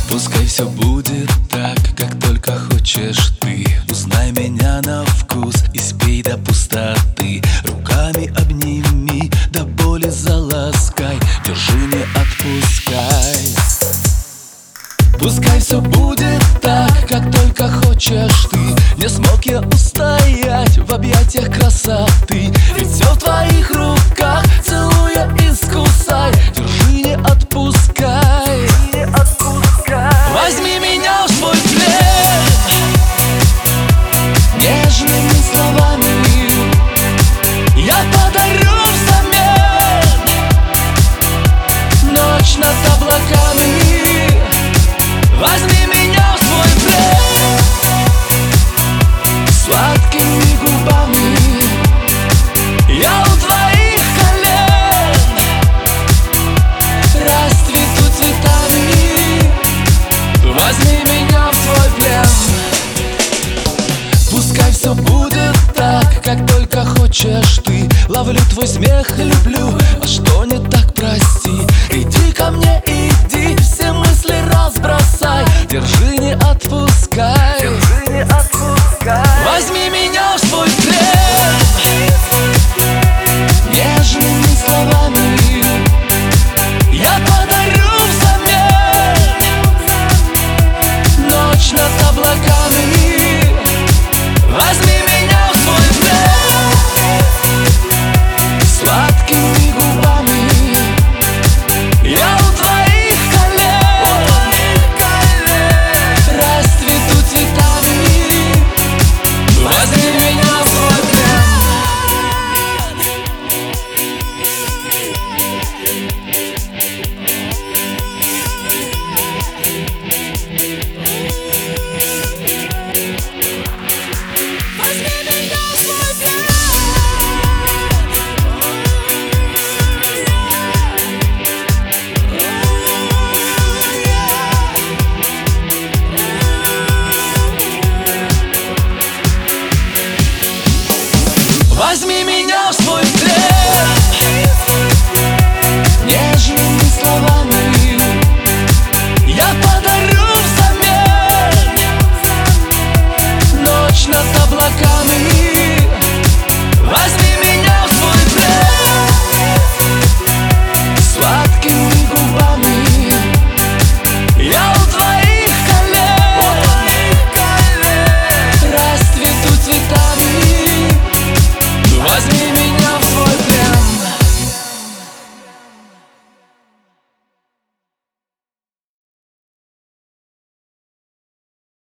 Пускай все будет так, как только хочешь ты. Узнай меня на вкус и спей до пустоты. Руками обними, до боли заласкай. Держи, не отпускай. Пускай все будет так, как только хочешь ты. Не смог я устоять в объятиях красоты. Ведь все в твоих руках, целуя искусай. Держи, не отпускай. Возьми меня в свой плен нежными словами. Я подарю взамен ночь над облаками. Возьми меня в свой плен сладкими губами. Я у твоих колен расцвету цветами. Возьми меня в свой плен. Пускай все будет так, как только хочешь ты. Ловлю твой смех, люблю. А что